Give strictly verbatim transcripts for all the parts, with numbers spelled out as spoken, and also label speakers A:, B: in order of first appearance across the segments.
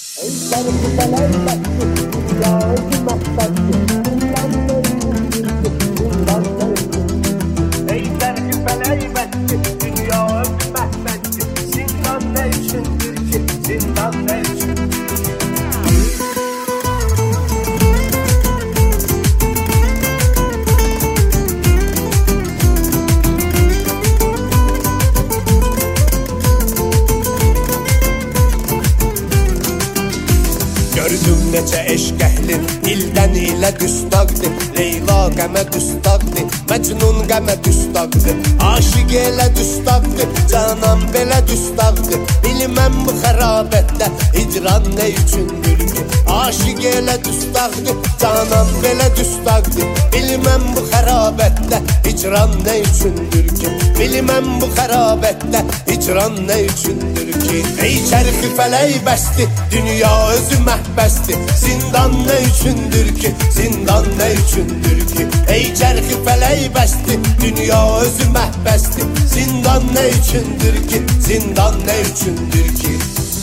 A: Gördüm necə eşq əhli dildən ilə düstaqdır. Leyla qəmə düstaqdır, Məcnun qəmə düstaqdır. Aşiq elə düstaqdır, canan belə düstaqdır. Bilməm bu xərabətdə hicran nə üçündür ki? Aşiq elə düstaqdır, canan belə düstaqdır. Bilməm bu xərabətdə hicran nə üçündür ki? Bilməm bu xərabətdə hicran nə üçündür ki? Ey çərxi fələk bəsdi, dünya özü məhbəsdi. Zindan nə üçündür ki? Zindan nə üçündür ki? Ey çərxi fələk bəsdi, dünya özü məhbəsdi. Zindan nə üçündür ki? Zindan nə üçündür ki?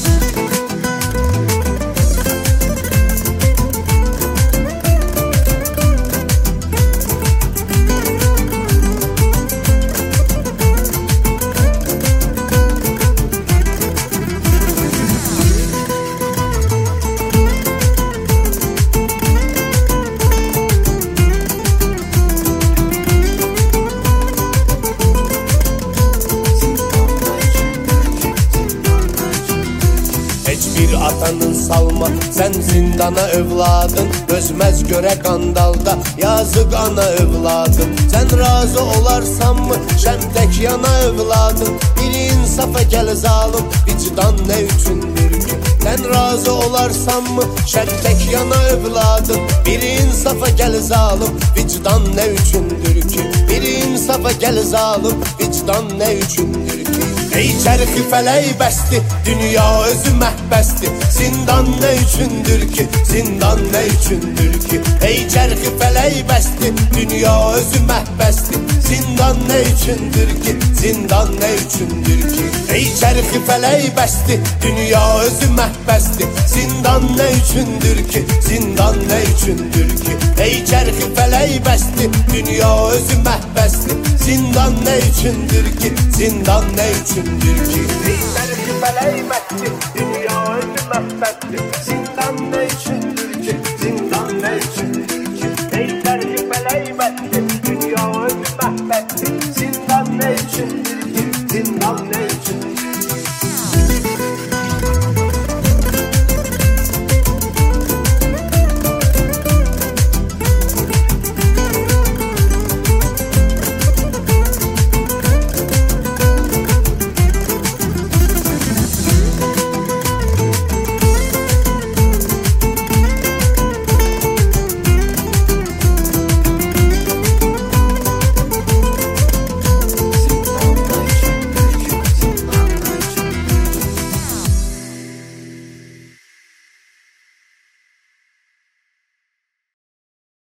A: Bir atanın salma sen zindana övladın. Özməz görə qandalda yazıq ana övladın. Sen razı olarsan mı şəmtək yana övladın? Bir insafa gəl zalım, vicdan nə üçündür ki? Sen razı olarsan mı şəmtək yana övladın? Bir insafa gəl zalım, vicdan nə üçündür ki? Bir insafa gəl zalım, vicdan nə üçündür ki? Ey çərxi fələk bəsdi, dünya özü məhbəsdi. Zindan nə üçündür ki? Zindan nə üçündür ki? Ey çərxi fələk bəsdi, dünya özü məhbəsdi. Zindan nə üçündür ki? Zindan nə üçündür ki? Ey çərxi fələk bəsdi, dünya özü məhbəsdi. Zindan nə üçündür ki? Zindan nə üçündür ki? Ey çərxi fələk bəsdi, dünya özü məhbəsdi. Zindan nə üçündür ki? Zindan nə üçündür ki? Ey çərxi fələk bəsdi, dünya özü məhbəsdi.